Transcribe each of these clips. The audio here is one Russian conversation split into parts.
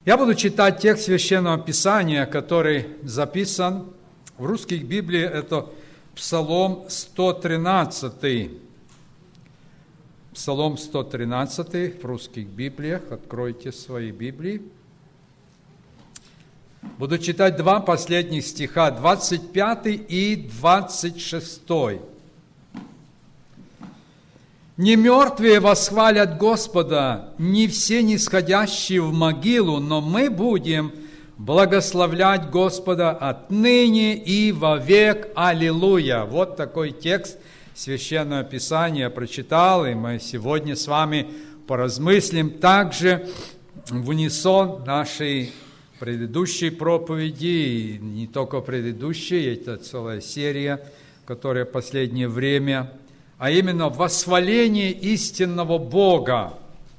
Я буду читать текст Священного Писания, который записан в русской Библии. Это Псалом 113. Псалом 113 в русских Библиях. Откройте свои Библии. Буду читать два последних стиха, 25 и 26. «Не мертвые восхвалят Господа, не все нисходящие в могилу, но мы будем благословлять Господа отныне и вовек. Аллилуйя!» Вот такой текст Священного Писания прочитал, и мы сегодня с вами поразмыслим также в унисон нашей предыдущей проповеди, и не только предыдущей, это целая серия, которая в последнее время, а именно восхваление истинного Бога.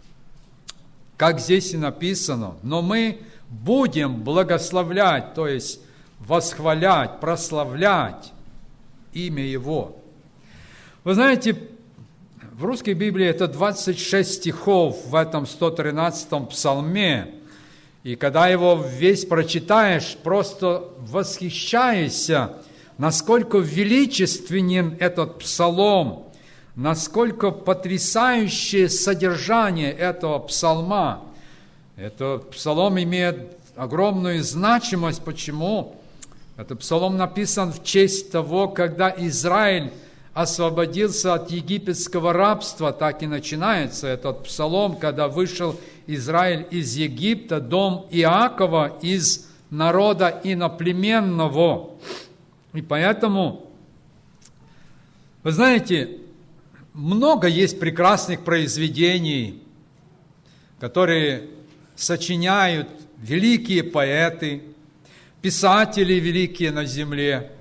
Как здесь и написано, но мы будем благословлять, то есть восхвалять, прославлять имя Его. Вы знаете, в русской Библии это 26 стихов в этом 113-м псалме. И когда его весь прочитаешь, просто восхищаешься, насколько величественен этот псалом, насколько потрясающее содержание этого псалма. Этот псалом имеет огромную значимость. Почему? Этот псалом написан в честь того, когда Израиль освободился от египетского рабства. Так и начинается этот псалом, когда вышел Израиль из Египта, дом Иакова из народа иноплеменного. И поэтому, вы знаете, много есть прекрасных произведений, которые сочиняют великие поэты, писатели великие на земле.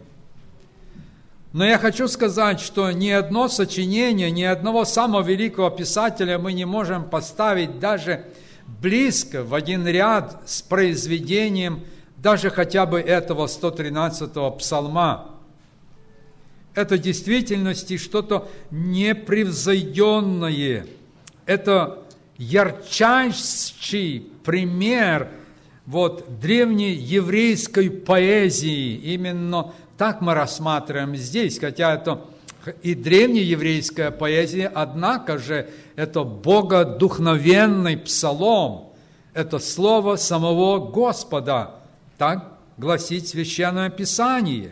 Но я хочу сказать, что ни одно сочинение, ни одного самого великого писателя мы не можем поставить даже близко в один ряд с произведением даже хотя бы этого 113-го псалма. Это в действительности что-то непревзойденное. Это ярчайший пример древнееврейской поэзии. Именно так мы рассматриваем здесь, хотя это и древнееврейская поэзия, однако же это богодухновенный псалом, это слово самого Господа, так гласит Священное Писание.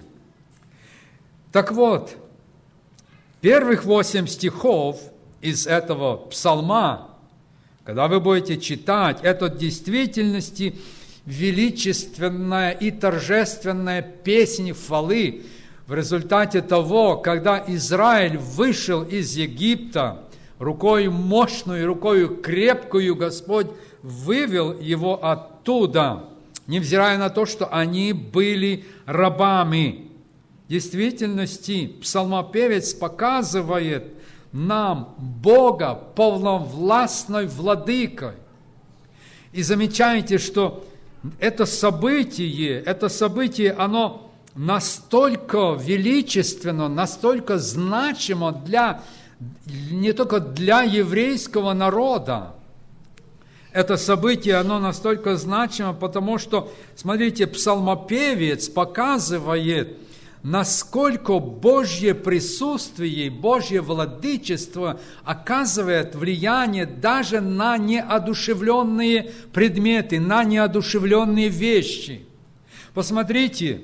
Так вот, первых 8 стихов из этого псалма, когда вы будете читать, это в действительности величественная и торжественная песнь хвалы в результате того, когда Израиль вышел из Египта, рукой мощную, рукою крепкую Господь вывел его оттуда, невзирая на то, что они были рабами. В действительности псалмопевец показывает нам Бога полновластной владыкой. И замечайте, что это событие, оно настолько величественно, настолько значимо не только для еврейского народа. Это событие, оно настолько значимо, потому что, смотрите, псалмопевец показывает, насколько Божье присутствие, Божье владычество оказывает влияние даже на неодушевленные предметы, на неодушевленные вещи. Посмотрите.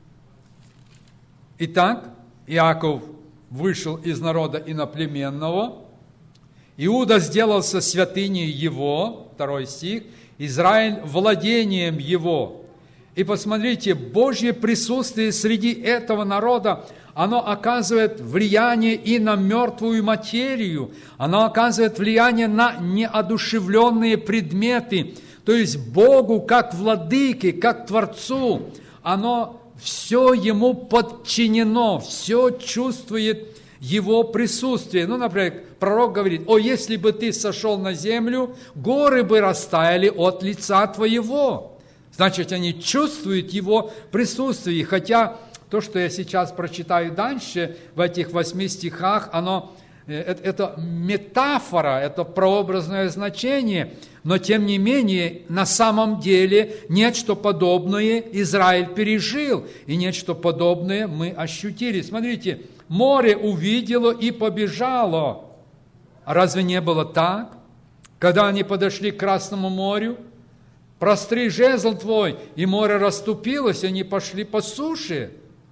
Итак, Иаков вышел из народа иноплеменного, Иуда сделался святыней его, 2 стих, Израиль владением его. И посмотрите, Божье присутствие среди этого народа, оно оказывает влияние и на мертвую материю, оно оказывает влияние на неодушевленные предметы. То есть Богу, как владыке, как Творцу, оно все Ему подчинено, все чувствует Его присутствие. Например, пророк говорит: «О, если бы ты сошел на землю, горы бы растаяли от лица твоего». Значит, они чувствуют Его присутствие. Хотя то, что я сейчас прочитаю дальше, в этих 8 стихах, оно это метафора, это прообразное значение, но тем не менее, на самом деле, нечто подобное Израиль пережил, и нечто подобное мы ощутили. Смотрите, море увидело и побежало. А разве не было так? Когда они подошли к Красному морю, простри жезл твой, и море расступилось, и они пошли по суше.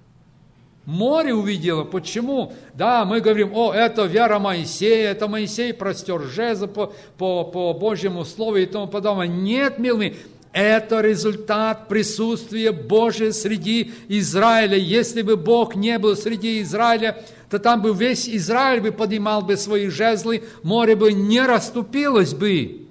Море увидело. Почему? Да, мы говорим, это вера Моисея, это Моисей простер жезл по Божьему слову и тому подобное. Нет, милые, это результат присутствия Божия среди Израиля. Если бы Бог не был среди Израиля, то там бы весь Израиль бы поднимал бы свои жезлы, море бы не расступилось бы.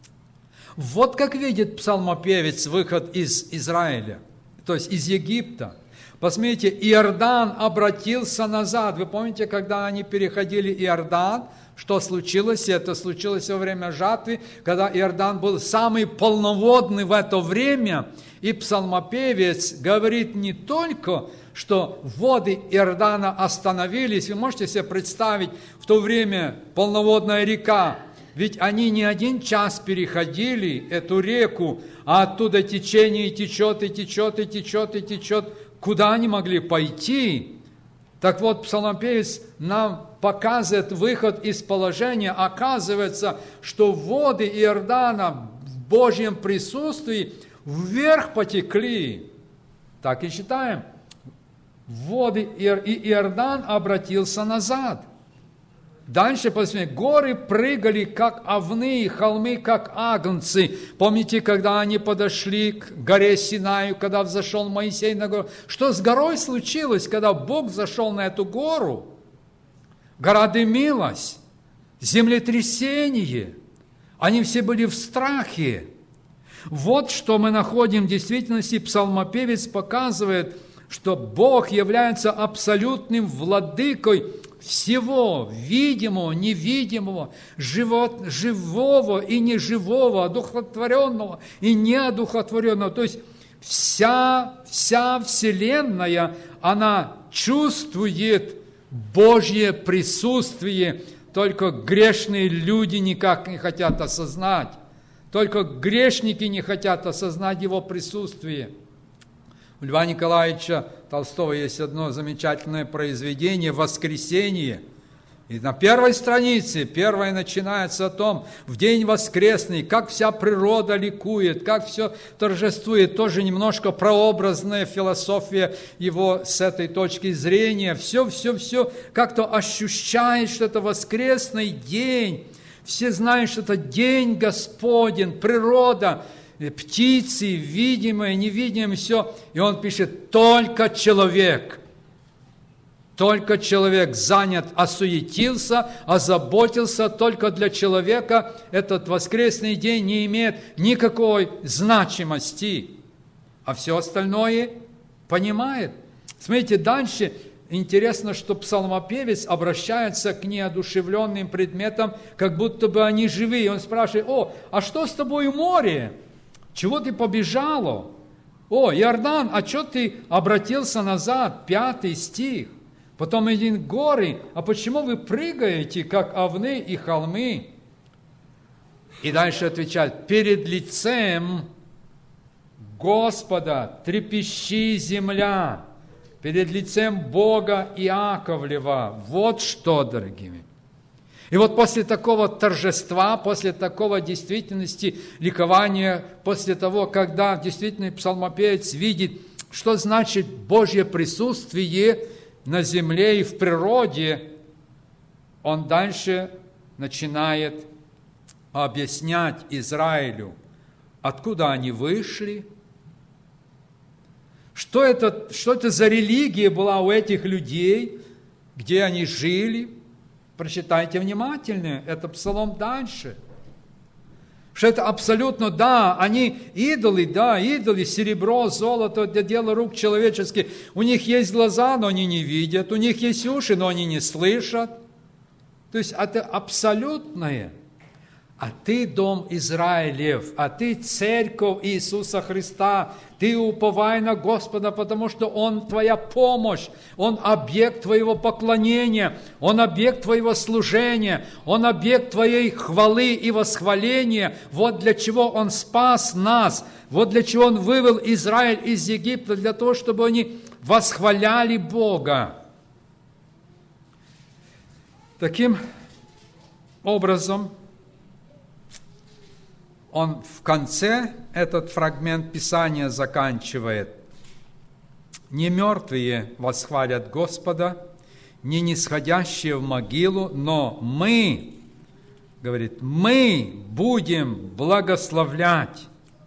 Вот как видит псалмопевец выход из Израиля, то есть из Египта. Посмотрите, Иордан обратился назад. Вы помните, когда они переходили Иордан, что случилось? Это случилось во время жатвы, когда Иордан был самый полноводный в это время. И псалмопевец говорит не только, что воды Иордана остановились. Вы можете себе представить, в то время полноводная река, ведь они не 1 час переходили эту реку, а оттуда течение течет, и течет, и течет, и течет. Куда они могли пойти? Так вот, псалмопевец нам показывает выход из положения. Оказывается, что воды Иордана в Божьем присутствии вверх потекли. Так и считаем. Воды и Иордан обратился назад. Дальше, посмотрите, горы прыгали, как овны, и холмы, как агнцы. Помните, когда они подошли к горе Синаю, когда взошел Моисей на гору? Что с горой случилось, когда Бог зашел на эту гору? Гора дымилась, землетрясение. Они все были в страхе. Вот что мы находим в действительности. Псалмопевец показывает, что Бог является абсолютным владыкой всего, видимого, невидимого, живого и неживого, одухотворенного и неодухотворенного. То есть вся Вселенная, она чувствует Божье присутствие, только грешные люди никак не хотят осознать. Только грешники не хотят осознать Его присутствие. У Льва Николаевича Толстого есть одно замечательное произведение «Воскресение». И на первой странице, первое начинается о том, в день воскресный, как вся природа ликует, как все торжествует. Тоже немножко прообразная философия его с этой точки зрения. Все как-то ощущает, что это воскресный день. Все знают, что это день Господень, природа, птицы, видимое, невидимое, все. И он пишет, только человек занят, осуетился, озаботился, только для человека этот воскресный день не имеет никакой значимости, а все остальное понимает. Смотрите, дальше интересно, что псалмопевец обращается к неодушевленным предметам, как будто бы они живые. Он спрашивает, а что с тобой море? Чего ты побежало? Иордан, а что ты обратился назад? 5 стих. Потом идут горы, а почему вы прыгаете, как овны и холмы? И дальше отвечает, перед лицем Господа трепещи земля, перед лицем Бога Иаковлева. Вот что, дорогие мои. И вот после такого торжества, после такого действительности ликования, после того, когда действительно псалмопевец видит, что значит Божье присутствие на земле и в природе, он дальше начинает объяснять Израилю, откуда они вышли, что это за религия была у этих людей, где они жили. Прочитайте внимательно, это псалом дальше. Что это абсолютно, они идолы, серебро, золото, это дело рук человеческих. У них есть глаза, но они не видят, у них есть уши, но они не слышат. То есть это абсолютное. А ты дом Израилев, а ты церковь Иисуса Христа. Ты уповай на Господа, потому что Он твоя помощь, Он объект твоего поклонения, Он объект твоего служения, Он объект твоей хвалы и восхваления. Вот для чего Он спас нас, вот для чего Он вывел Израиль из Египта, для того, чтобы они восхваляли Бога. Таким образом, он в конце этот фрагмент Писания заканчивает. «Не мертвые восхвалят Господа, не нисходящие в могилу, но мы, говорит, мы будем благословлять».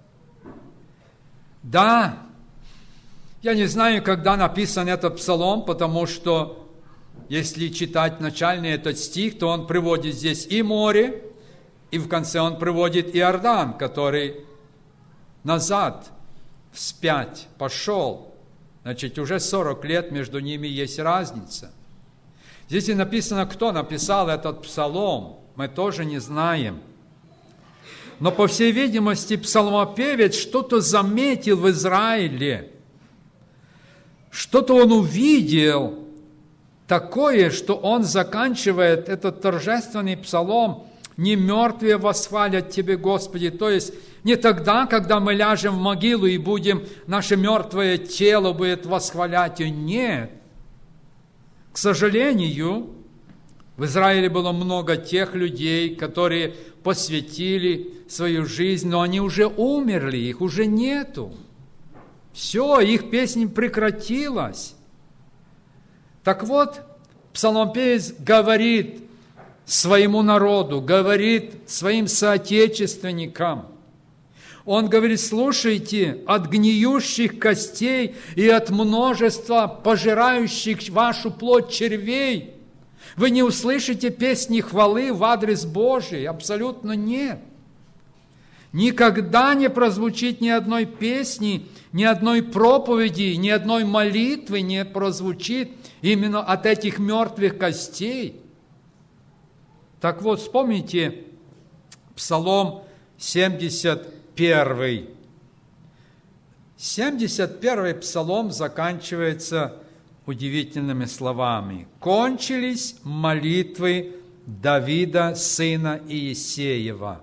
Да, я не знаю, когда написан этот псалом, потому что если читать начальный этот стих, то он приводит здесь и море, и в конце он приводит Иордан, который назад, вспять пошел. Значит, уже 40 лет между ними есть разница. Здесь и написано, кто написал этот псалом, мы тоже не знаем. Но, по всей видимости, псалмопевец что-то заметил в Израиле. Что-то он увидел такое, что он заканчивает этот торжественный псалом: «Не мертвые восхвалят Тебе, Господи». То есть не тогда, когда мы ляжем в могилу и будем, наше мертвое тело будет восхвалять ее. Нет. К сожалению, в Израиле было много тех людей, которые посвятили свою жизнь, но они уже умерли, их уже нету. Все, их песня прекратилась. Так вот, псалмопевец говорит своему народу, говорит своим соотечественникам. Он говорит: слушайте, от гниющих костей и от множества пожирающих вашу плоть червей вы не услышите песни хвалы в адрес Божий? Абсолютно нет. Никогда не прозвучит ни одной песни, ни одной проповеди, ни одной молитвы не прозвучит именно от этих мертвых костей. Так вот, вспомните Псалом 71. 71 Псалом заканчивается удивительными словами: «Кончились молитвы Давида, сына Иессеева».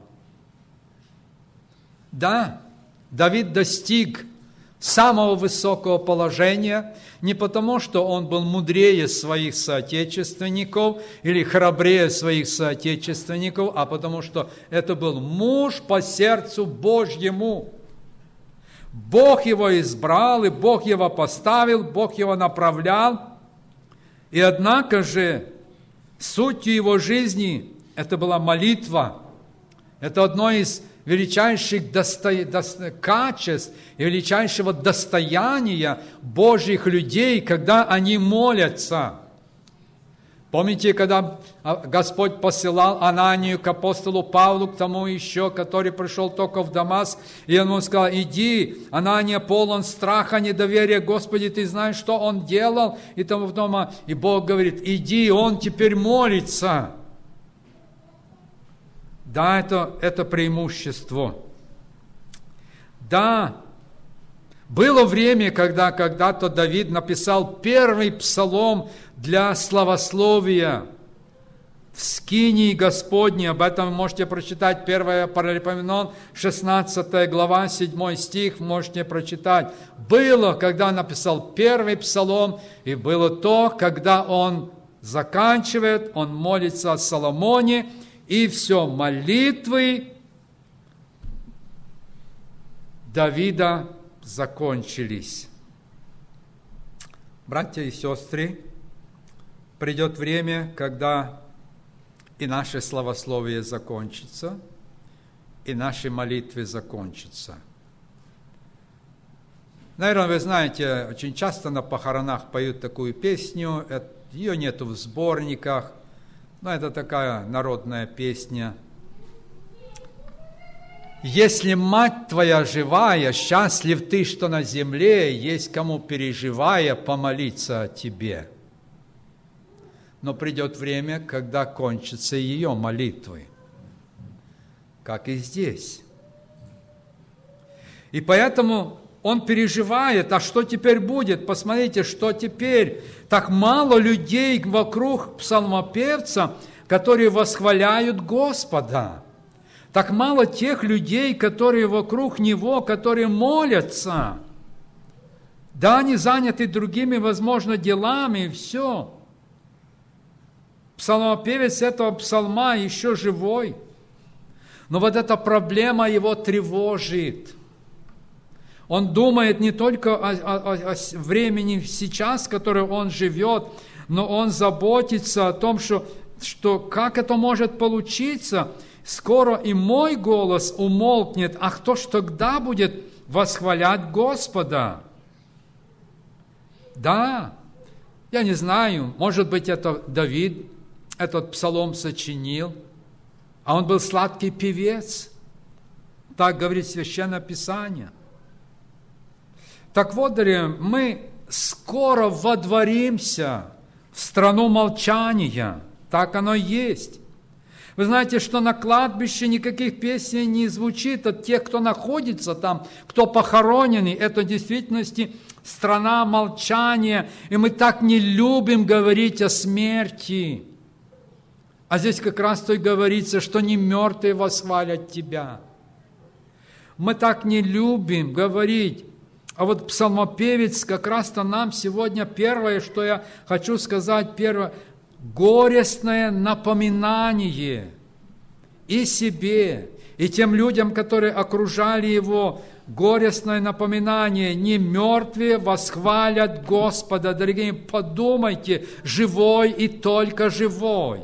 Да, Давид достиг самого высокого положения не потому, что он был мудрее своих соотечественников или храбрее своих соотечественников, а потому что это был муж по сердцу Божьему. Бог его избрал, и Бог его поставил, Бог его направлял. И однако же сутью его жизни это была молитва. Это одно из величайших качеств и величайшего достояния Божьих людей, когда они молятся. Помните, когда Господь посылал Ананию к апостолу Павлу, к тому еще, который пришел только в Дамаск, и он ему сказал: иди, Анания полон страха, недоверия, Господи, ты знаешь, что он делал, и тому потом, и Бог говорит: иди, он теперь молится. Да, это преимущество. Да, было время, когда когда-то Давид написал первый псалом для славословия в скинии Господней. Об этом вы можете прочитать 1 Паралипоменон, 16 глава, 7 стих, можете прочитать. Было, когда он написал первый псалом, и было то, когда он заканчивает, он молится о Соломоне, и все, молитвы Давида закончились. Братья и сестры, придет время, когда и наше славословие закончится, и наши молитвы закончатся. Наверное, вы знаете, очень часто на похоронах поют такую песню, ее нету в сборниках, но это такая народная песня. «Если мать твоя живая, счастлив ты, что на земле есть кому, переживая, помолиться о тебе». Но придет время, когда кончатся ее молитвы. как и здесь. И поэтому он переживает, а что теперь будет? Посмотрите, что теперь? Так мало людей вокруг псалмопевца, которые восхваляют Господа. Так мало тех людей, которые вокруг него, которые молятся. Да, они заняты другими, возможно, делами, и все. Псалмопевец этого псалма еще живой. Но вот эта проблема его тревожит. Он думает не только о времени сейчас, в котором он живет, но он заботится о том, что как это может получиться. Скоро и мой голос умолкнет, а кто ж тогда будет восхвалять Господа? Да, я не знаю, может быть, это Давид этот псалом сочинил, а он был сладкий певец. Так говорит Священное Писание. Так вот, дорогие, мы скоро водворимся в страну молчания. Так оно и есть. Вы знаете, что на кладбище никаких песней не звучит от тех, кто находится там, кто похоронены. Это в действительности страна молчания. И мы так не любим говорить о смерти. А здесь как раз то и говорится, что не мертвые восхвалят тебя. Мы так не любим говорить. А вот псалмопевец как раз-то нам сегодня первое, что я хочу сказать, первое, горестное напоминание и себе, и тем людям, которые окружали его, горестное напоминание, не мертвые восхвалят Господа. Дорогие, подумайте, живой и только живой.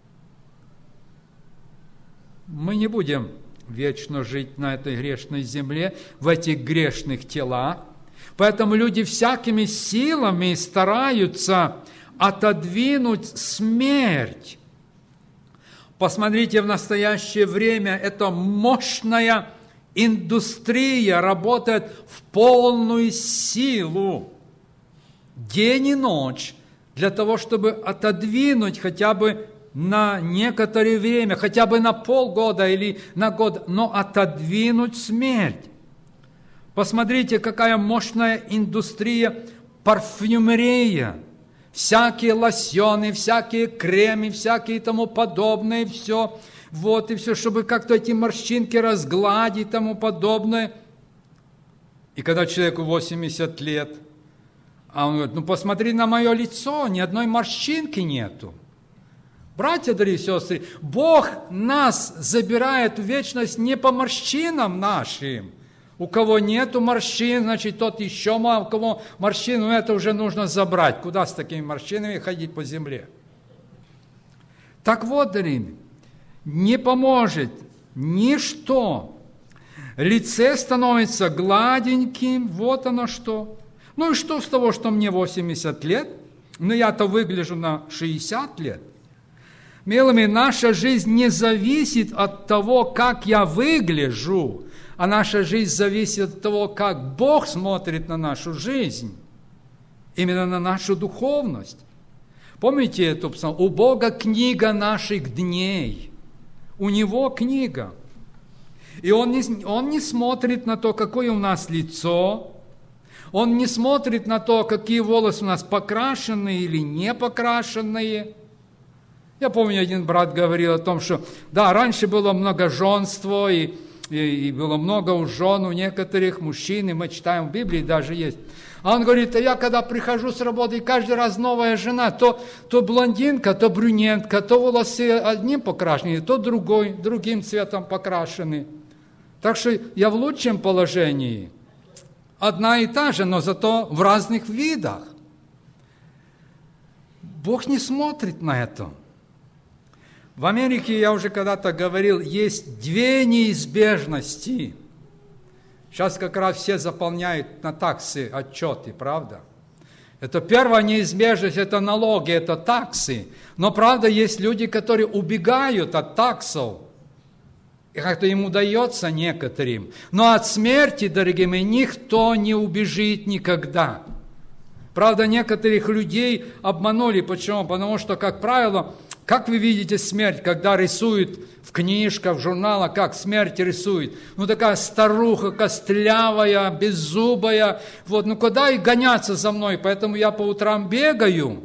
Мы не будем вечно жить на этой грешной земле, в этих грешных телах. Поэтому люди всякими силами стараются отодвинуть смерть. Посмотрите, в настоящее время эта мощная индустрия работает в полную силу, день и ночь, для того, чтобы отодвинуть хотя бы на некоторое время, хотя бы на полгода или на год, но отодвинуть смерть. Посмотрите, какая мощная индустрия, парфюмерия, всякие лосьоны, всякие кремы, всякие тому подобное, все, вот и все, чтобы как-то эти морщинки разгладить и тому подобное. И когда человеку 80 лет, а он говорит, посмотри на мое лицо, ни одной морщинки нету. Братья, дорогие сестры, Бог нас забирает в вечность не по морщинам нашим. У кого нету морщин, значит, тот еще, а у кого морщин, это уже нужно забрать. Куда с такими морщинами ходить по земле? Так вот, дорогие, не поможет ничто. Лице становится гладеньким, вот оно что. Ну и что с того, что мне 80 лет, но я-то выгляжу на 60 лет. Милыми, наша жизнь не зависит от того, как я выгляжу, а наша жизнь зависит от того, как Бог смотрит на нашу жизнь, именно на нашу духовность. Помните эту псалом? У Бога книга наших дней, у Него книга. И Он не смотрит на то, какое у нас лицо, Он не смотрит на то, какие волосы у нас покрашенные или не покрашенные. Я помню, один брат говорил о том, что да, раньше было многоженство, и было много у жен, у некоторых мужчин, и мы читаем в Библии, даже есть. А он говорит, я когда прихожу с работы, и каждый раз новая жена, то блондинка, то брюнетка, то волосы одним покрашены, то другим цветом покрашены. Так что я в лучшем положении. Одна и та же, но зато в разных видах. Бог не смотрит на это. В Америке, я уже когда-то говорил, есть две неизбежности. Сейчас как раз все заполняют на таксы отчеты, правда? Это первая неизбежность, это налоги, это таксы. Но, правда, есть люди, которые убегают от таксов. И как-то им удается некоторым. Но от смерти, дорогие мои, никто не убежит никогда. Правда, некоторых людей обманули. Почему? Потому что, как правило, Как вы видите смерть, когда рисуют в книжках, в журналах, как смерть рисует? Ну, такая старуха, костлявая, беззубая. Вот, ну, куда и гоняться за мной? Поэтому я по утрам бегаю.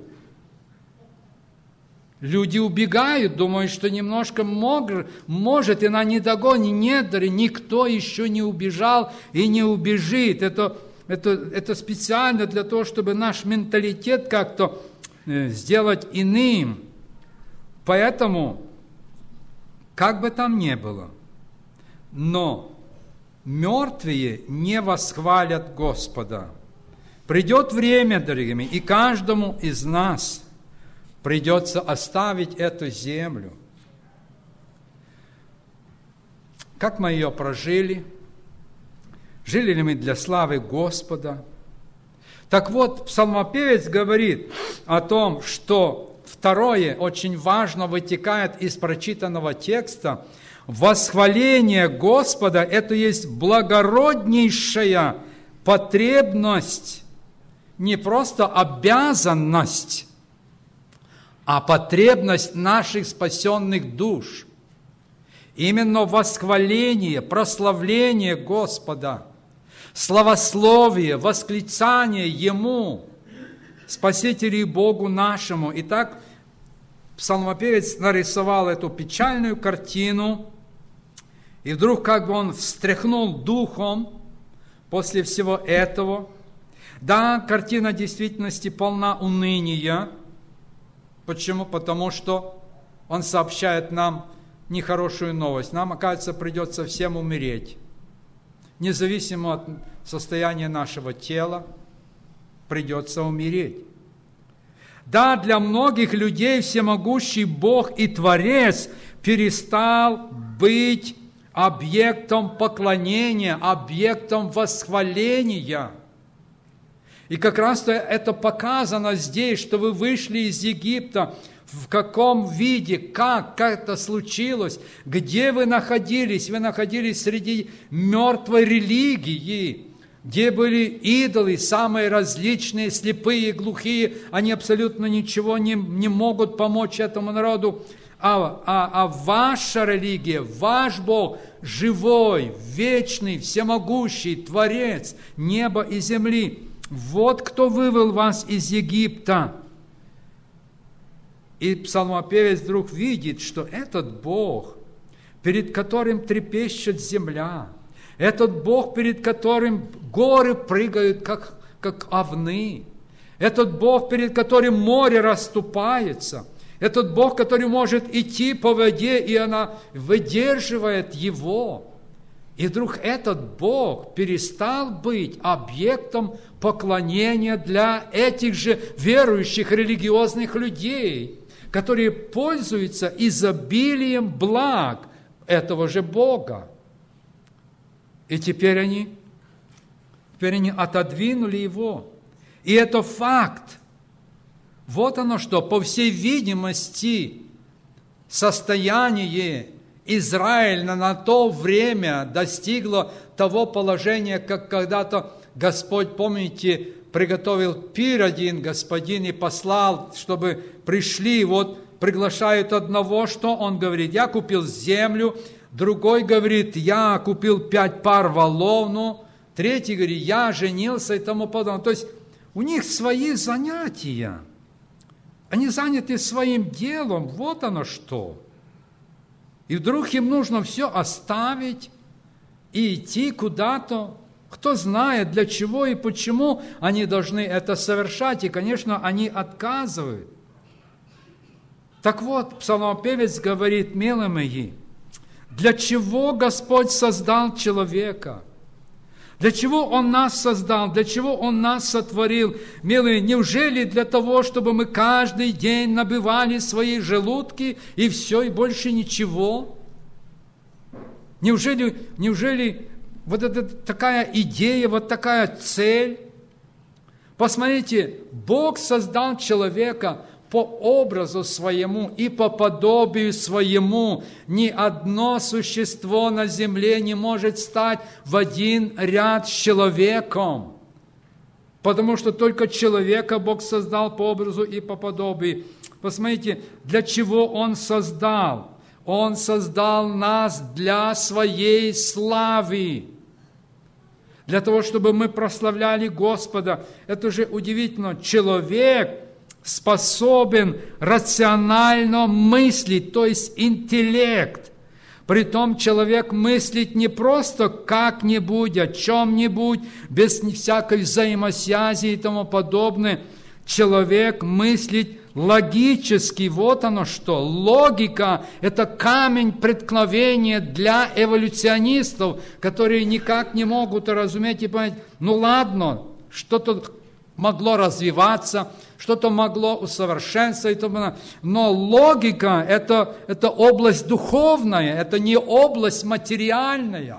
Люди убегают, думают, что немножко может, и она не догонит. Нет, никто еще не убежал и не убежит. Это специально для того, чтобы наш менталитет как-то сделать иным. Поэтому, как бы там ни было, но мертвые не восхвалят Господа. Придет время, дорогие мои, и каждому из нас придется оставить эту землю. Как мы ее прожили? Жили ли мы для славы Господа? Так вот, псалмопевец говорит о том, что второе, очень важно, вытекает из прочитанного текста. Восхваление Господа – это есть благороднейшая потребность, не просто обязанность, а потребность наших спасенных душ. Именно восхваление, прославление Господа, славословие, восклицание Ему, Спасителю и Богу нашему. Итак, псалмопевец нарисовал эту печальную картину, и вдруг как бы он встряхнул духом после всего этого. Да, картина действительности полна уныния. Почему? Потому что он сообщает нам нехорошую новость. Нам, оказывается, придется всем умереть. Независимо от состояния нашего тела, придется умереть. Да, для многих людей всемогущий Бог и Творец перестал быть объектом поклонения, объектом восхваления. И как раз-то это показано здесь, что вы вышли из Египта, в каком виде, как это случилось, где вы находились среди мертвой религии, где были идолы, самые различные, слепые, глухие, они абсолютно ничего не могут помочь этому народу. А ваша религия, ваш Бог, живой, вечный, всемогущий, Творец неба и земли, вот кто вывел вас из Египта. И псалмопевец вдруг видит, что этот Бог, перед которым трепещет земля, этот Бог, перед которым горы прыгают, как овны, этот Бог, перед которым море расступается, этот Бог, который может идти по воде, и она выдерживает его. И вдруг этот Бог перестал быть объектом поклонения для этих же верующих религиозных людей, которые пользуются изобилием благ этого же Бога. И теперь они отодвинули его. И это факт. Вот оно что, по всей видимости, состояние Израиля на то время достигло того положения, как когда-то Господь, помните, приготовил пир один господин и послал, чтобы пришли, вот приглашают одного, что он говорит? Я купил землю, другой говорит, я купил 5 пар волов, ну, третий говорит, я женился и тому подобное. То есть у них свои занятия, они заняты своим делом, вот оно что. И вдруг им нужно все оставить и идти куда-то. Кто знает, для чего и почему они должны это совершать, и, конечно, они отказывают. Так вот, псалмопевец говорит, милые мои, для чего Господь создал человека? Для чего Он нас создал? Для чего Он нас сотворил? Милые, неужели для того, чтобы мы каждый день набивали свои желудки и все, и больше ничего? Неужели вот это такая идея, вот такая цель? Посмотрите, Бог создал человека по образу своему и по подобию своему. Ни одно существо на земле не может стать в один ряд с человеком, потому что только человека Бог создал по образу и по подобию. Посмотрите, для чего Он создал. Он создал нас для Своей славы. Для того, чтобы мы прославляли Господа. Это же удивительно. Человек способен рационально мыслить, то есть интеллект. Притом человек мыслит не просто как-нибудь, о чем-нибудь, без всякой взаимосвязи и тому подобное. Человек мыслит логически. Вот оно что. Логика – это камень преткновения для эволюционистов, которые никак не могут разуметь и понять, ну ладно, что-то могло развиваться, что-то могло усовершенствоваться, но логика – это область духовная, это не область материальная.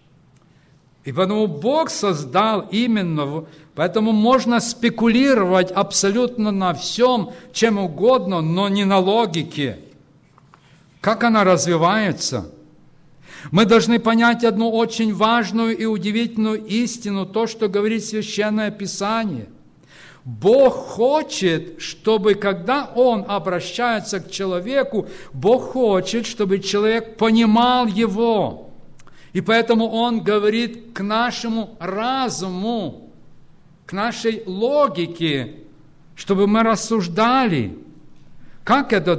И поэтому Бог создал именно, поэтому можно спекулировать абсолютно на всем, чем угодно, но не на логике. Как она развивается? Мы должны понять одну очень важную и удивительную истину, то, что говорит Священное Писание. Бог хочет, чтобы, когда Он обращается к человеку, Бог хочет, чтобы человек понимал Его. И поэтому Он говорит к нашему разуму, к нашей логике, чтобы мы рассуждали. Как это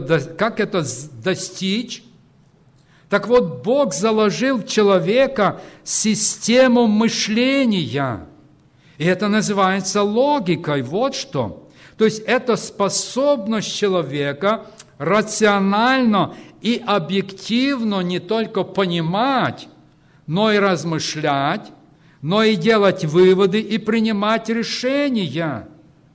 достичь? Так вот, Бог заложил в человека систему мышления. И это называется логикой. Вот что. То есть это способность человека рационально и объективно не только понимать, но и размышлять, но и делать выводы и принимать решения.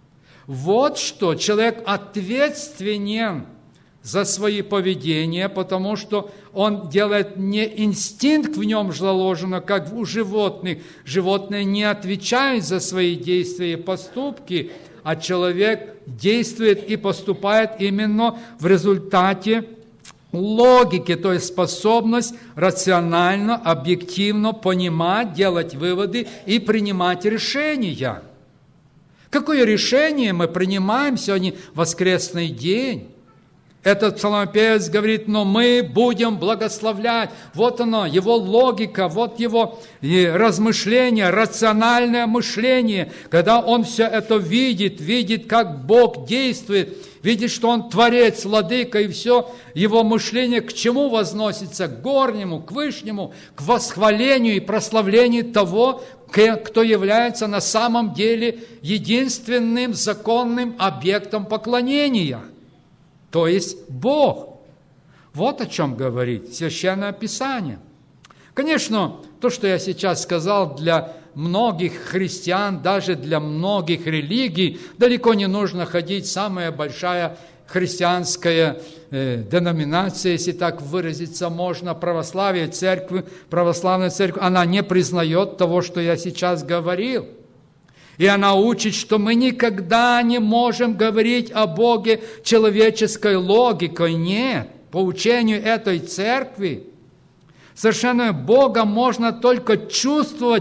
Вот что. Человек ответственен за свои поведения, потому что он делает не инстинкт в нем заложено, как у животных. Животные не отвечают за свои действия и поступки, а человек действует и поступает именно в результате логики, то есть способность рационально, объективно понимать, делать выводы и принимать решения. Какое решение мы принимаем сегодня в воскресный день? Этот псалмопевец говорит, но мы будем благословлять. Вот оно, его логика, вот его размышление, рациональное мышление. Когда он все это видит, как Бог действует, видит, что Он творец, владыка, и все его мышление к чему возносится? К горнему, к вышнему, к восхвалению и прославлению того, кто является на самом деле единственным законным объектом поклонения. То есть Бог. Вот о чем говорит Священное Писание. Конечно, то, что я сейчас сказал, для многих христиан, даже для многих религий, далеко не нужно ходить в самая большая христианская деноминация, если так выразиться можно, православие, церковь, православная церковь, она не признает того, что я сейчас говорил. И она учит, что мы никогда не можем говорить о Боге человеческой логикой. Нет, по учению этой церкви совершенно Бога можно только чувствовать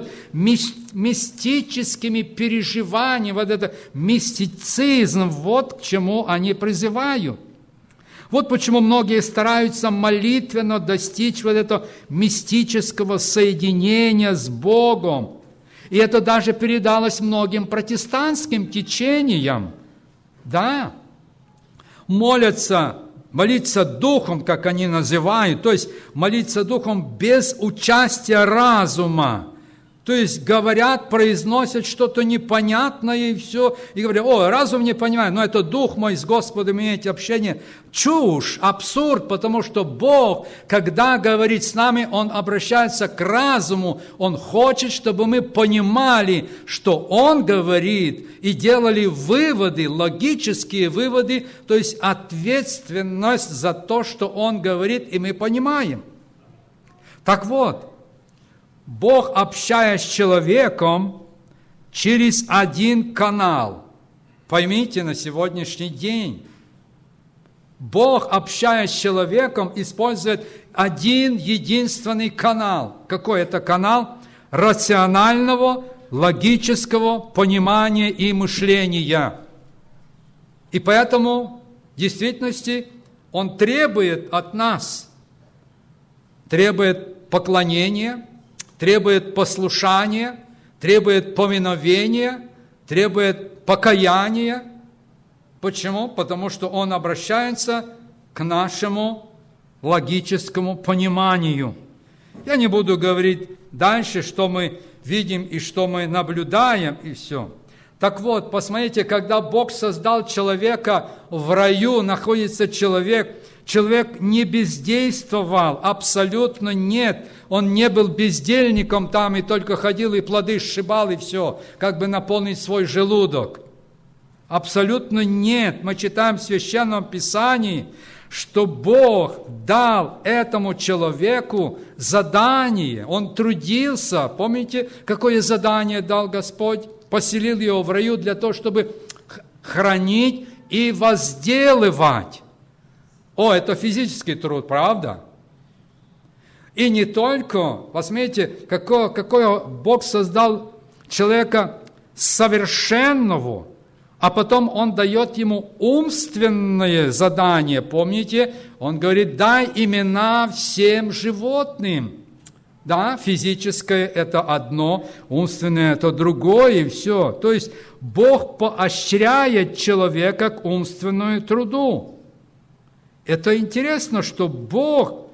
мистическими переживаниями. Вот это мистицизм, вот к чему они призывают. Вот почему многие стараются молитвенно достичь вот этого мистического соединения с Богом. И это даже передалось многим протестантским течениям. Да, молиться духом, как они называют, то есть молиться духом без участия разума. То есть говорят, произносят что-то непонятное и все, и говорят, разум не понимает, но это дух мой с Господом имеет общение. Чушь, абсурд, потому что Бог, когда говорит с нами, Он обращается к разуму, Он хочет, чтобы мы понимали, что Он говорит, и делали выводы, логические выводы, то есть ответственность за то, что Он говорит, и мы понимаем. Так вот, Бог, общаясь с человеком через один канал. Поймите, на сегодняшний день Бог, общаясь с человеком, использует один единственный канал. Какой это канал? Рационального, логического понимания и мышления. И поэтому В действительности Он требует от нас, требует поклонения, требует послушания, требует повиновения, требует покаяния. Почему? Потому что Он обращается к нашему логическому пониманию. Я не буду говорить дальше, что мы видим и что мы наблюдаем, и все. Так вот, посмотрите, когда Бог создал человека, в раю находится человек не бездействовал, абсолютно нет. Он не был бездельником там и только ходил и плоды сшибал, и все, как бы наполнить свой желудок. Абсолютно нет. Мы читаем в Священном Писании, что Бог дал этому человеку задание. Он трудился. Помните, какое задание дал Господь? Поселил его в раю для того, чтобы хранить и возделывать. О, это физический труд, правда? И не только, посмотрите, какой Бог создал человека совершенного, а потом Он дает ему умственное задание. Помните, Он говорит, дай имена всем животным. Да, физическое – это одно, умственное – это другое, и все. То есть Бог поощряет человека к умственному труду. Это интересно, что Бог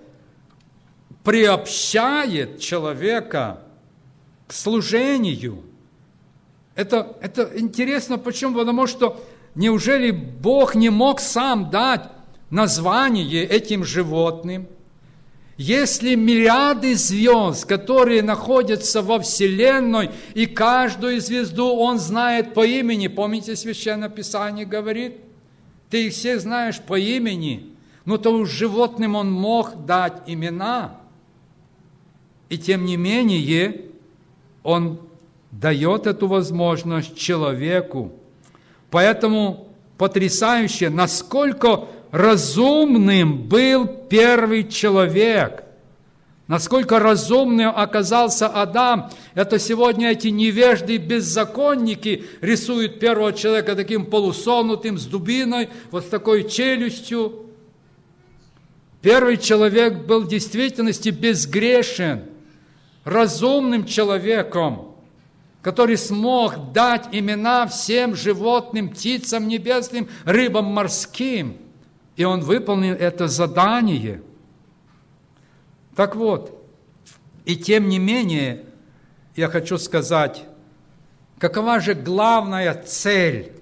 приобщает человека к служению. Это интересно, почему? Потому что неужели Бог не мог сам дать название этим животным? Если мириады звезд, которые находятся во Вселенной, и каждую звезду Он знает по имени, помните, Священное Писание говорит, ты их все знаешь по имени, но то уж животным Он мог дать имена. И тем не менее, Он дает эту возможность человеку. Поэтому потрясающе, насколько разумным был первый человек, насколько разумным оказался Адам. Это сегодня эти невежды, беззаконники рисуют первого человека таким полусогнутым, с дубиной, вот с такой челюстью. Первый человек был в действительности безгрешен, разумным человеком, который смог дать имена всем животным, птицам небесным, рыбам морским. И он выполнил это задание. Так вот, и тем не менее, я хочу сказать, какова же главная цель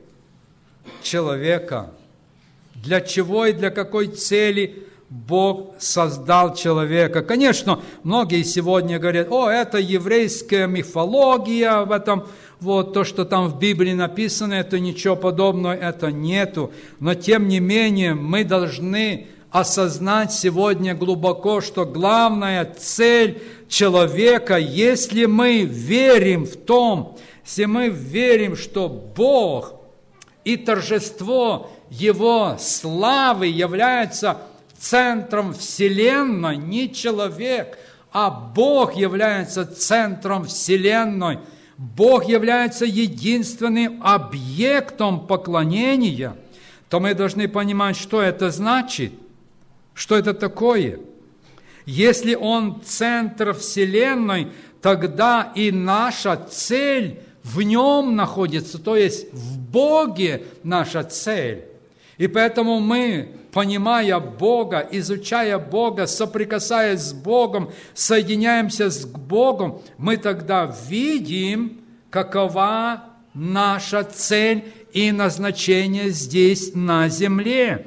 человека? Для чего и для какой цели Бог создал человека? Конечно, многие сегодня говорят, это еврейская мифология, в этом вот то, что там в Библии написано, это ничего подобного, это нету. Но тем не менее, мы должны осознать сегодня глубоко, что главная цель человека, если мы верим в том, если мы верим, что Бог и торжество Его славы является центром Вселенной, не человек, а Бог является центром Вселенной. Бог является единственным объектом поклонения, то мы должны понимать, что это значит, что это такое. Если Он центр Вселенной, тогда и наша цель в Нем находится, то есть в Боге наша цель. И поэтому мы, понимая Бога, изучая Бога, соприкасаясь с Богом, соединяемся с Богом, мы тогда видим, какова наша цель и назначение здесь на земле.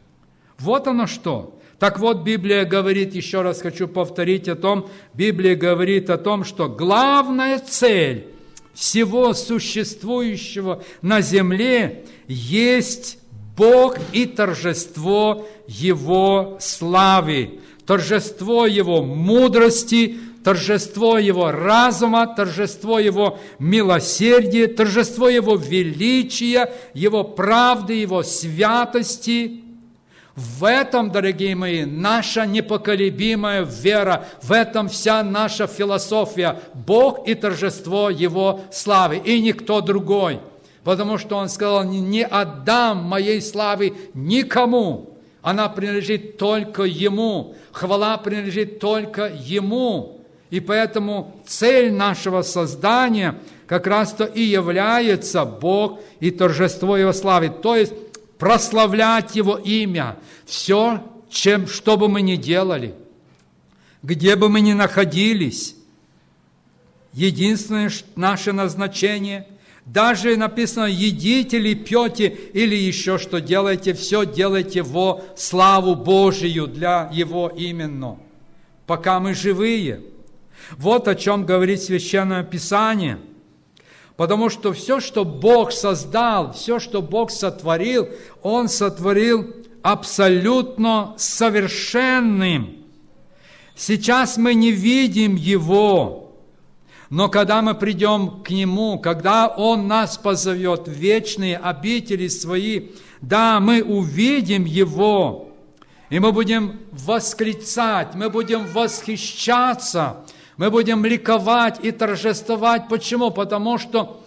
Вот оно что. Так вот, Библия говорит, еще раз хочу повторить о том, Библия говорит о том, что главная цель всего существующего на земле есть Бог и торжество Его славы, торжество Его мудрости, торжество Его разума, торжество Его милосердия, торжество Его величия, Его правды, Его святости. В этом, дорогие мои, наша непоколебимая вера, в этом вся наша философия. Бог и торжество Его славы, и никто другой. Потому что Он сказал, не отдам моей славы никому. Она принадлежит только Ему. Хвала принадлежит только Ему. И поэтому цель нашего создания как раз-то и является Бог и торжество Его славы. То есть прославлять Его имя. Все, что бы мы ни делали, где бы мы ни находились, единственное наше назначение, даже написано, едите или пьете, или еще что делаете, все делайте во славу Божию для Его именно, пока мы живые. Вот о чем говорит Священное Писание. Потому что все, что Бог создал, все, что Бог сотворил, Он сотворил абсолютно совершенным. Сейчас мы не видим Его, но когда мы придем к Нему, когда Он нас позовет в вечные обители Свои, да, мы увидим Его, и мы будем восклицать, мы будем восхищаться, мы будем ликовать и торжествовать. Почему? Потому что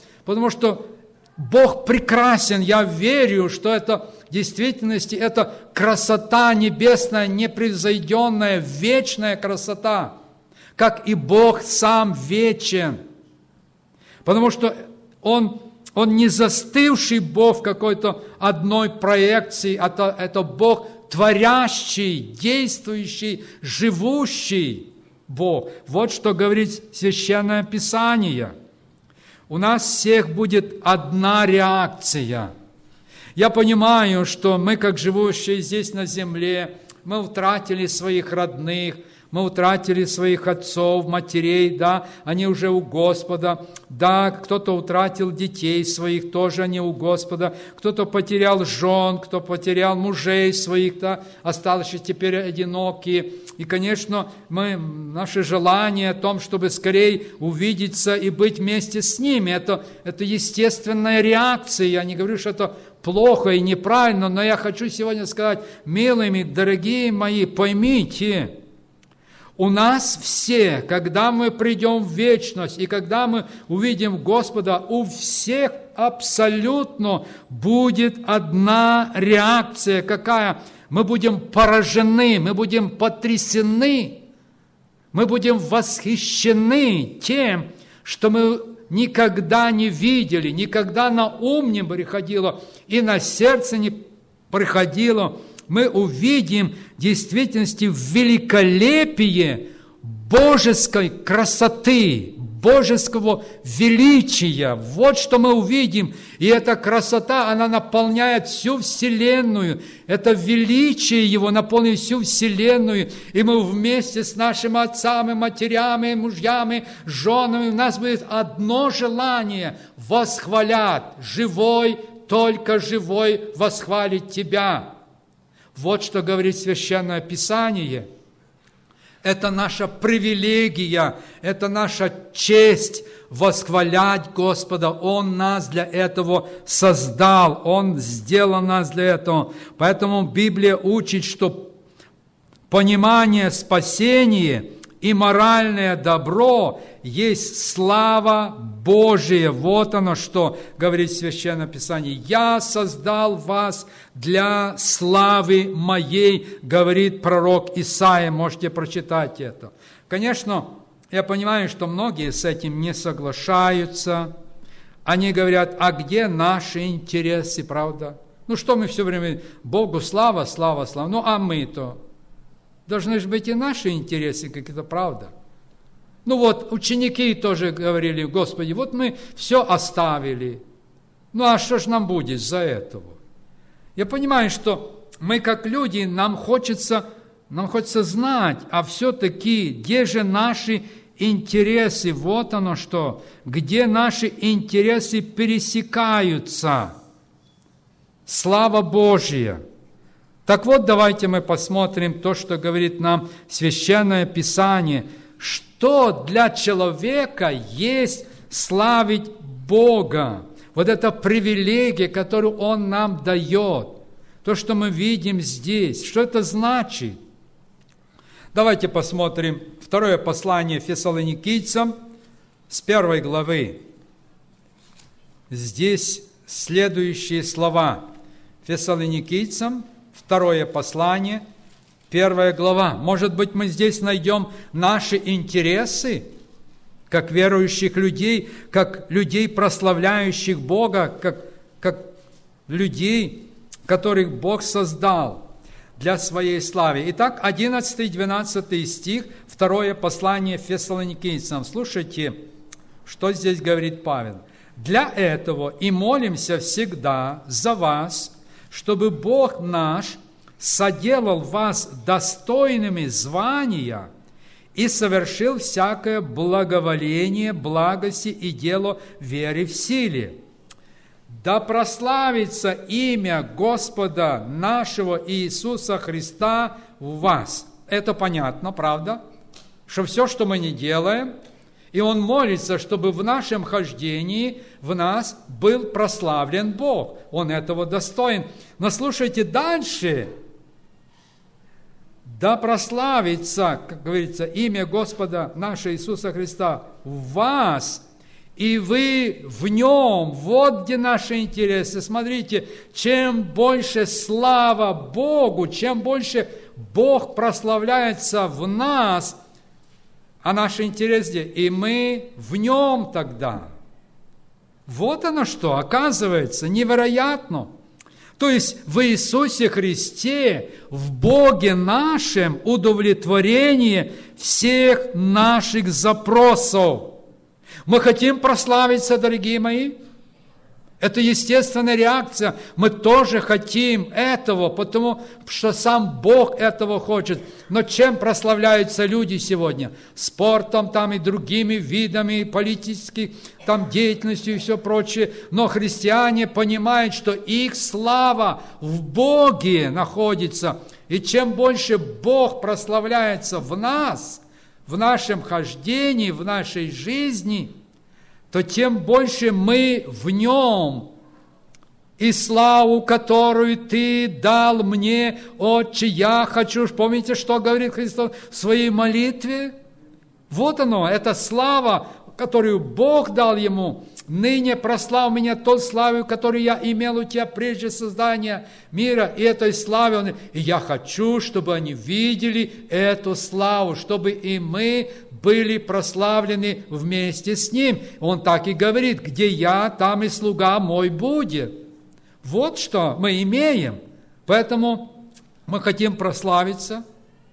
Бог прекрасен. Я верю, что это в действительности это красота небесная, непревзойденная, вечная красота, как и Бог сам вечен. Потому что Он не застывший Бог в какой-то одной проекции, это Бог творящий, действующий, живущий Бог. Вот что говорит Священное Писание. У нас всех будет одна реакция. Я понимаю, что мы, как живущие здесь на земле, мы утратили своих родных, мы утратили своих отцов, матерей, да, они уже у Господа. Да, кто-то утратил детей своих, тоже они у Господа. Кто-то потерял жен, кто потерял мужей своих, да, остались теперь одинокие. И, конечно, наше желание о том, чтобы скорее увидеться и быть вместе с ними, это естественная реакция. Я не говорю, что это плохо и неправильно, но я хочу сегодня сказать, милые, дорогие мои, поймите, у нас все, когда мы придем в вечность, и когда мы увидим Господа, у всех абсолютно будет одна реакция. Какая? Мы будем поражены, мы будем потрясены, мы будем восхищены тем, что мы никогда не видели, никогда на ум не приходило и на сердце не приходило. Мы увидим в действительности великолепие божеской красоты, божеского величия. Вот что мы увидим. И эта красота, она наполняет всю вселенную. Это величие Его наполнит всю вселенную. И мы вместе с нашими отцами, матерями, мужьями, женами, у нас будет одно желание – восхвалять. Живой, только живой восхвалит Тебя. Вот что говорит Священное Писание. Это наша привилегия, это наша честь восхвалять Господа. Он нас для этого создал, Он сделал нас для этого. Поэтому Библия учит, что понимание спасения и моральное добро есть слава Божия. Вот оно, что говорит Священное Писание. «Я создал вас для славы моей», говорит пророк Исаия. Можете прочитать это. Конечно, я понимаю, что многие с этим не соглашаются. Они говорят, а где наши интересы, правда? Ну что мы все время, Богу слава, слава, слава. Ну а мы-то? Должны же быть и наши интересы, как это правда. Ну вот, ученики тоже говорили, Господи, вот мы все оставили. Ну а что ж нам будет за этого? Я понимаю, что мы как люди, нам хочется знать, а все-таки, где же наши интересы? Вот оно что, где наши интересы пересекаются. Слава Божья! Так вот, давайте мы посмотрим то, что говорит нам Священное Писание. Что для человека есть славить Бога? Вот эта привилегия, которую Он нам дает. То, что мы видим здесь. Что это значит? Давайте посмотрим второе послание Фессалоникийцам с 1 главы. Здесь следующие слова. Фессалоникийцам, 2 послание, 1 глава. Может быть, мы здесь найдем наши интересы, как верующих людей, как людей, прославляющих Бога, как людей, которых Бог создал для своей славы. Итак, 11-12 стих, 2 послание Фессалоникийцам. Слушайте, что здесь говорит Павел. «Для этого и молимся всегда за вас, чтобы Бог наш соделал вас достойными звания и совершил всякое благоволение, благости и дело веры в силе. Да прославится имя Господа нашего Иисуса Христа в вас». Это понятно, правда? Что все, что мы не делаем, и он молится, чтобы в нашем хождении в нас был прославлен Бог. Он этого достоин. Но слушайте дальше. Да прославится, как говорится, имя Господа нашего Иисуса Христа в вас, и вы в нем. Вот где наши интересы. Смотрите, чем больше слава Богу, чем больше Бог прославляется в нас, а наши интересы, и мы в нем тогда. Вот оно что, оказывается, невероятно. То есть в Иисусе Христе, в Боге нашем удовлетворение всех наших запросов. Мы хотим прославиться, дорогие мои. Это естественная реакция. Мы тоже хотим этого, потому что сам Бог этого хочет. Но чем прославляются люди сегодня? Спортом там и другими видами политической там деятельностью и все прочее. Но христиане понимают, что их слава в Боге находится. И чем больше Бог прославляется в нас, в нашем хождении, в нашей жизни, то тем больше мы в нем. И славу, которую ты дал мне, Отче, я хочу. Помните, что говорит Христос в своей молитве? Вот оно, это слава, которую Бог дал ему. Ныне прослав меня той славой, которую я имел у тебя прежде создания мира, и этой славы он. И я хочу, чтобы они видели эту славу, чтобы и мы были прославлены вместе с ним. Он так и говорит: где я, там и слуга мой будет. Вот что мы имеем. Поэтому мы хотим прославиться.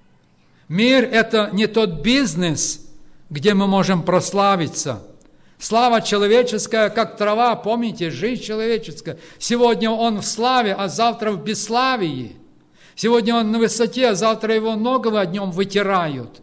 Мир – это не тот бизнес, где мы можем прославиться. Слава человеческая, как трава, помните, жизнь человеческая. Сегодня он в славе, а завтра в бесславии. Сегодня он на высоте, а завтра его ноги днем вытирают.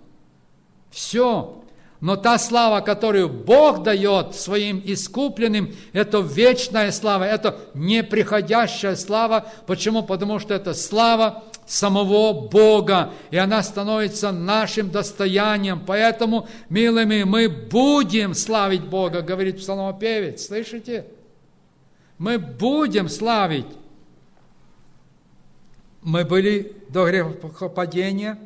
Все. Но та слава, которую Бог дает своим искупленным, это вечная слава, это неприходящая слава. Почему? Потому что это слава самого Бога, и она становится нашим достоянием. Поэтому, милыми, мы будем славить Бога, говорит псалмопевец. Слышите? Мы будем славить. Мы были до грехопадения.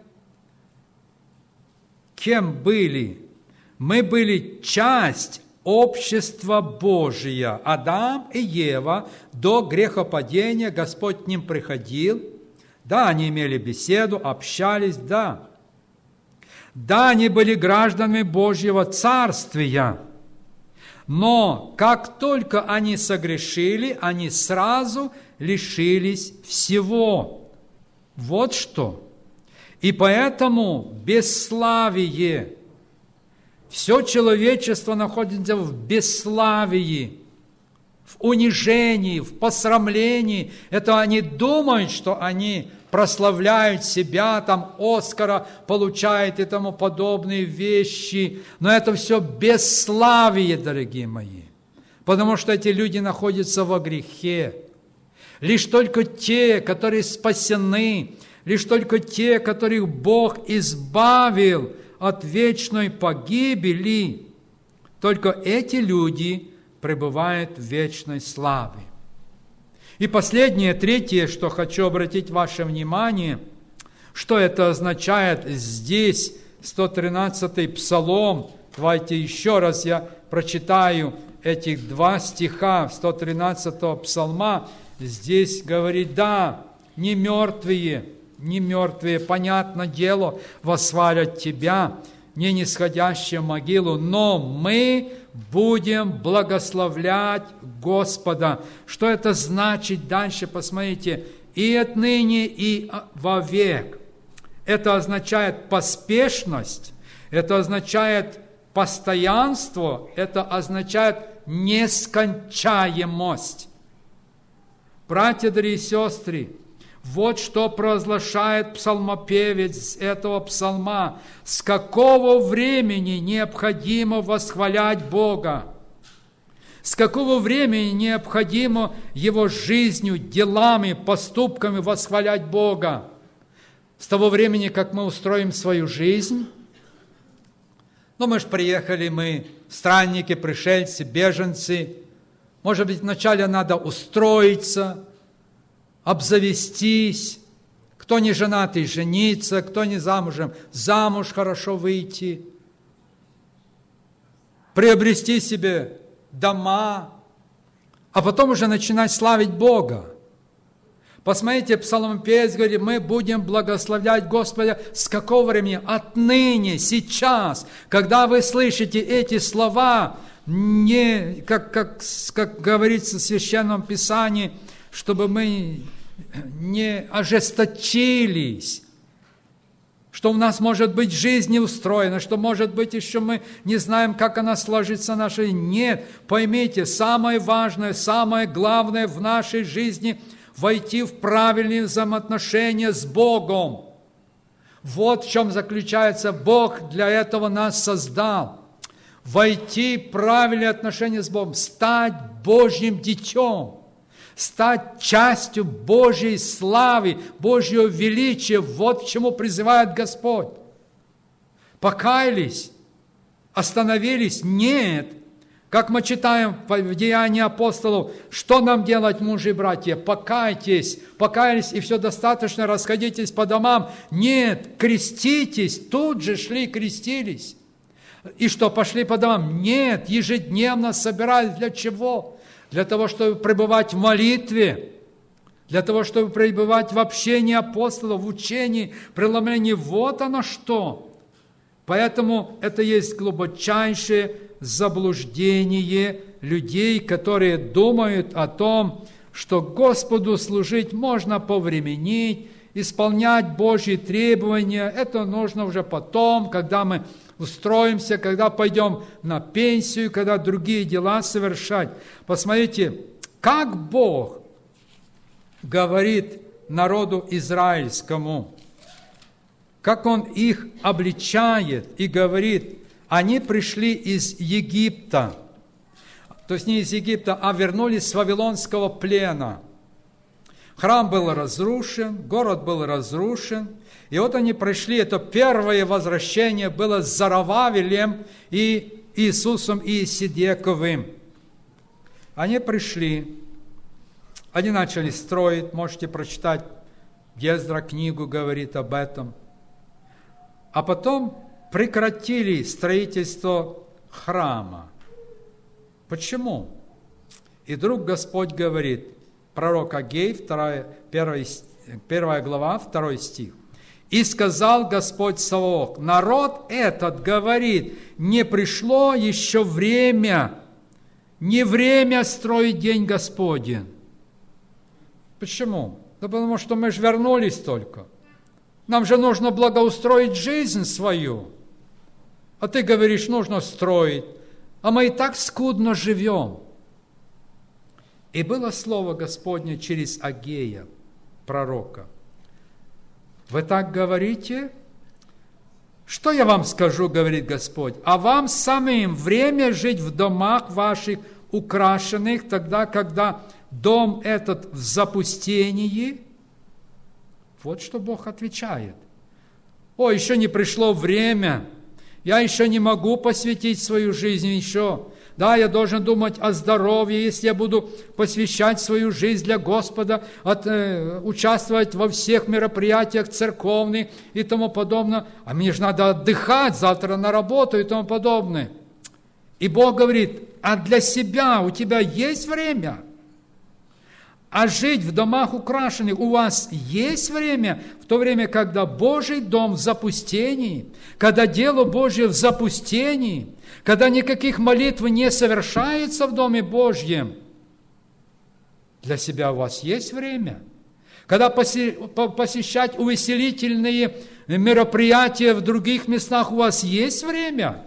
Кем были? Мы были часть общества Божия. Адам и Ева до грехопадения, Господь к ним приходил. Да, они имели беседу, общались, да. Да, они были гражданами Божьего Царствия. Но как только они согрешили, они сразу лишились всего. Вот что. И поэтому бесславие, все человечество находится в бесславии, в унижении, в посрамлении. Это они думают, что они прославляют себя, там Оскара получают и тому подобные вещи. Но это все бесславие, дорогие мои. Потому что эти люди находятся во грехе. Лишь только те, которые спасены, лишь только те, которых Бог избавил от вечной погибели, только эти люди пребывают в вечной славе. И последнее, третье, что хочу обратить ваше внимание, что это означает здесь, 113-й Псалом. Давайте еще раз я прочитаю этих 2 стиха 113-го псалма, здесь говорит, да, не мертвые, понятно дело, восхвалят Тебя, не нисходящие в могилу, но мы будем благословлять Господа. Что это значит дальше? Посмотрите, и отныне, и вовек. Это означает поспешность, это означает постоянство, это означает нескончаемость. Братья, дорогие сестры, вот что провозглашает псалмопевец этого псалма. С какого времени необходимо восхвалять Бога? С какого времени необходимо Его жизнью, делами, поступками восхвалять Бога? С того времени, как мы устроим свою жизнь? Ну, мы же приехали, мы странники, пришельцы, беженцы. Может быть, вначале надо устроиться, обзавестись. Кто не женатый, жениться, кто не замужем, замуж хорошо выйти. Приобрести себе дома, а потом уже начинать славить Бога. Посмотрите, псалмопевец говорит, мы будем благословлять Господа с какого времени? Отныне, сейчас, когда вы слышите эти слова, не, как говорится в Священном Писании, чтобы мы не ожесточились, что у нас может быть жизнь не устроена, что может быть еще мы не знаем, как она сложится в нашей жизни. Нет, поймите, самое важное, самое главное в нашей жизни – войти в правильные взаимоотношения с Богом. Вот в чем заключается, Бог для этого нас создал. Войти в правильные отношения с Богом, стать Божьим детем, стать частью Божьей славы, Божьего величия. Вот к чему призывает Господь. Покаялись, остановились? Нет. Как мы читаем в Деянии апостолов, что нам делать, мужи и братья? Покайтесь, покаялись, и все достаточно, расходитесь по домам. Нет, креститесь, тут же шли, крестились. И что, пошли по домам? Нет, ежедневно собирались. Для чего? Для того, чтобы пребывать в молитве, для того, чтобы пребывать в общении апостолов, в учении, преломлении. Вот оно что. Поэтому это есть глубочайшее заблуждение людей, которые думают о том, что Господу служить можно повременить, исполнять Божьи требования. Это нужно уже потом, когда мы устроимся, когда пойдем на пенсию, когда другие дела совершать. Посмотрите, как Бог говорит народу израильскому, как Он их обличает и говорит, они пришли из Египта, то есть не из Египта, а вернулись с вавилонского плена. Храм был разрушен, город был разрушен, и вот они пришли, это первое возвращение было с Зарававелем и Иисусом Иеседековым. Они пришли, они начали строить, можете прочитать, Ездра книгу говорит об этом, а потом прекратили строительство храма. Почему? И вдруг Господь говорит, пророк Агей, 1 глава, 2 стих. «И сказал Господь Саваоф, народ этот говорит, не пришло еще время, не время строить день Господень». Почему? Да потому что мы же вернулись только. Нам же нужно благоустроить жизнь свою. А ты говоришь, нужно строить. А мы и так скудно живем. И было слово Господне через Агея, пророка. Вы так говорите? Что я вам скажу, говорит Господь? А вам самим время жить в домах ваших украшенных, тогда, когда дом этот в запустении? Вот что Бог отвечает. О, еще не пришло время. Я еще не могу посвятить свою жизнь еще. Да, я должен думать о здоровье, если я буду посвящать свою жизнь для Господа, участвовать во всех мероприятиях церковных и тому подобное. А мне же надо отдыхать, завтра на работу и тому подобное. И Бог говорит, а для себя у тебя есть время? А жить в домах украшенных у вас есть время, в то время, когда Божий дом в запустении, когда дело Божье в запустении, когда никаких молитв не совершается в Доме Божьем. Для себя у вас есть время? Когда посещать увеселительные мероприятия в других местах у вас есть время?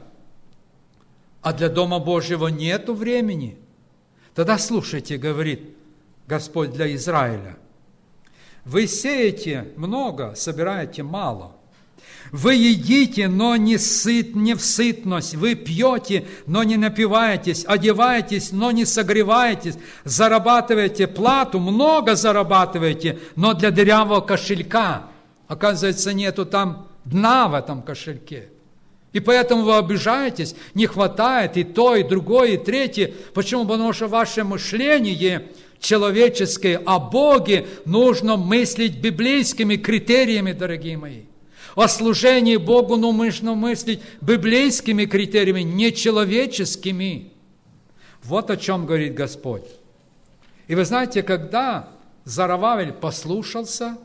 А для Дома Божьего нету времени? Тогда слушайте, говорит Господь для Израиля. Вы сеете много, собираете мало. Вы едите, но не в сытность. Вы пьете, но не напиваетесь. Одеваетесь, но не согреваетесь. Зарабатываете плату, много зарабатываете, но для дырявого кошелька. Оказывается, нету там дна в этом кошельке. И поэтому вы обижаетесь, не хватает и то, и другое, и третье. Почему? Потому что ваше мышление человеческое о Боге нужно мыслить библейскими критериями, дорогие мои. О служении Богу нужно мыслить библейскими критериями, не человеческими. Вот о чем говорит Господь. И вы знаете, когда Зарававель послушался,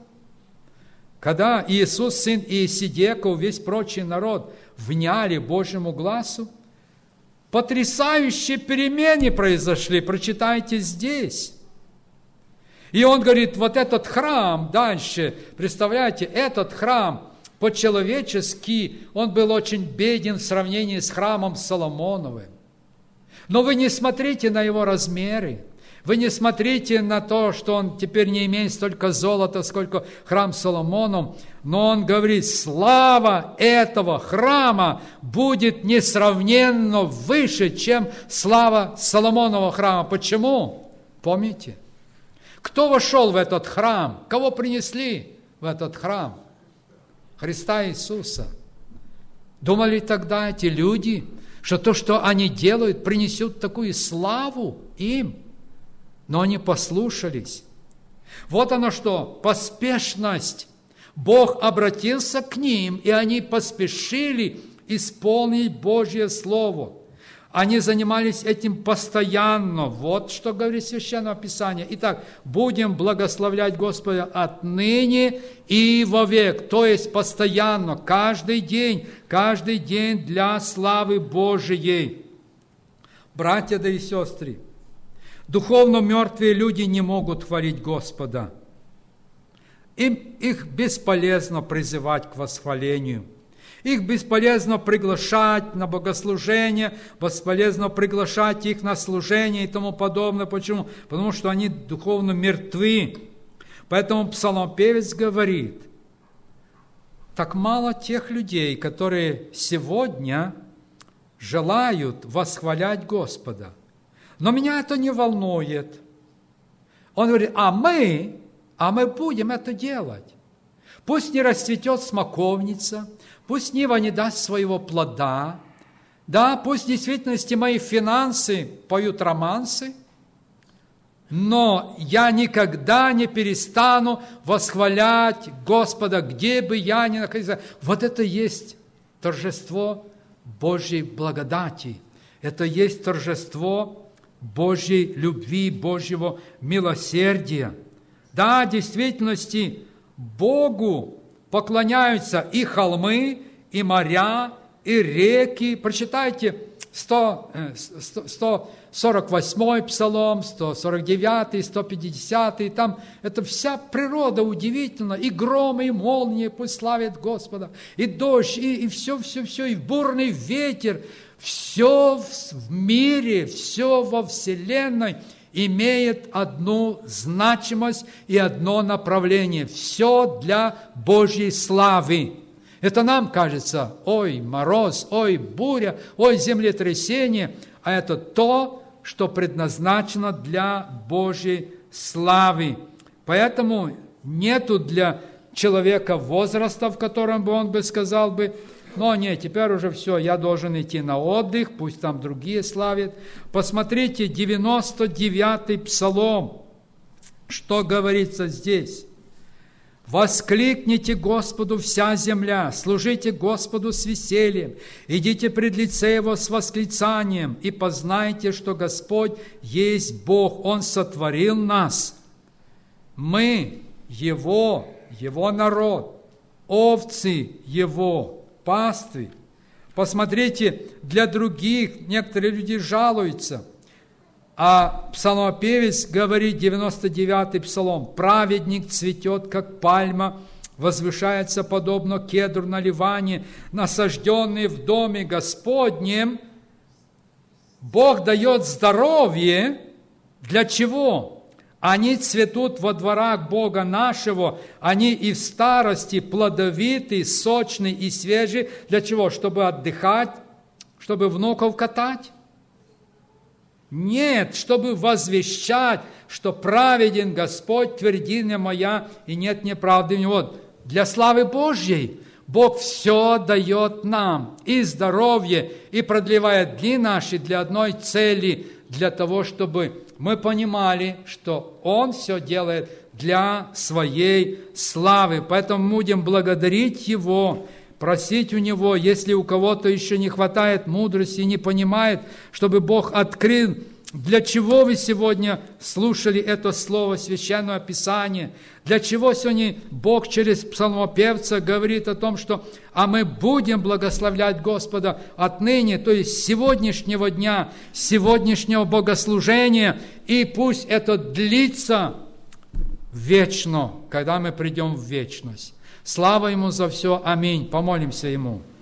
когда Иисус, сын Иосидеков, весь прочий народ вняли Божьему глазу, потрясающие перемены произошли, прочитайте здесь. И он говорит, вот этот храм дальше, представляете, этот храм по-человечески, он был очень беден в сравнении с храмом Соломоновым. Но вы не смотрите на его размеры, вы не смотрите на то, что он теперь не имеет столько золота, сколько храм Соломонов, но он говорит, слава этого храма будет несравненно выше, чем слава Соломонова храма. Почему? Помните? Кто вошел в этот храм? Кого принесли в этот храм? Христа Иисуса. Думали тогда эти люди, что то, что они делают, принесет такую славу им? Но они послушались. Вот оно что, поспешность. Бог обратился к ним, и они поспешили исполнить Божье Слово. Они занимались этим постоянно. Вот что говорит Священное Писание. Итак, будем благословлять Господа отныне и вовек. То есть постоянно, каждый день для славы Божией. Братья да и сестры, духовно мертвые люди не могут хвалить Господа. Их бесполезно призывать к восхвалению. Их бесполезно приглашать на богослужение, бесполезно приглашать их на служение и тому подобное. Почему? Потому что они духовно мертвы. Поэтому псалмопевец говорит, так мало тех людей, которые сегодня желают восхвалять Господа. Но меня это не волнует. Он говорит, а мы будем это делать. Пусть не расцветет смоковница, пусть нива не даст своего плода, да, пусть в действительности мои финансы поют романсы, но я никогда не перестану восхвалять Господа, где бы я ни находился. Вот это есть торжество Божьей благодати, это есть торжество Божьей любви, Божьего милосердия. Да, в действительности Богу поклоняются и холмы, и моря, и реки. Прочитайте 148-й псалом, 149-й, 150-й. Там это вся природа удивительна. И громы, и молнии пусть славят Господа. И дождь, и все, и бурный ветер. Все в мире, все во вселенной имеет одну значимость и одно направление. Все для Божьей славы. Это нам кажется, ой, мороз, ой, буря, ой, землетрясение. А это то, что предназначено для Божьей славы. Поэтому нету для человека возраста, в котором бы он бы сказал бы, но нет, теперь уже все, я должен идти на отдых, пусть там другие славят. Посмотрите, 99-й псалом, что говорится здесь. Воскликните Господу вся земля, служите Господу с весельем, идите пред лице Его с восклицанием, и познайте, что Господь есть Бог, Он сотворил нас. Мы Его народ, овцы Его, паствы. Посмотрите, для других некоторые люди жалуются, а псалмопевец говорит, 99-й псалом: «Праведник цветет, как пальма, возвышается подобно кедру на Ливане, насажденный в доме Господнем». Бог дает здоровье. Для чего? Они цветут во дворах Бога нашего, они и в старости плодовиты, сочны и свежи. Для чего? Чтобы отдыхать, чтобы внуков катать? Нет, чтобы возвещать, что праведен Господь, твердиня моя, и нет неправды в Нем. Вот, для славы Божьей Бог все дает нам, и здоровье, и продлевает дни наши для одной цели, для того, чтобы мы понимали, что Он все делает для Своей славы. Поэтому мы будем благодарить Его, просить у Него, если у кого-то еще не хватает мудрости и не понимает, чтобы Бог открыл, для чего вы сегодня слушали это слово, Священное Писание, для чего сегодня Бог через псалмопевца говорит о том, что «а мы будем благословлять Господа отныне», то есть с сегодняшнего дня, с сегодняшнего богослужения, и пусть это длится вечно, когда мы придем в вечность. Слава Ему за все. Аминь. Помолимся Ему.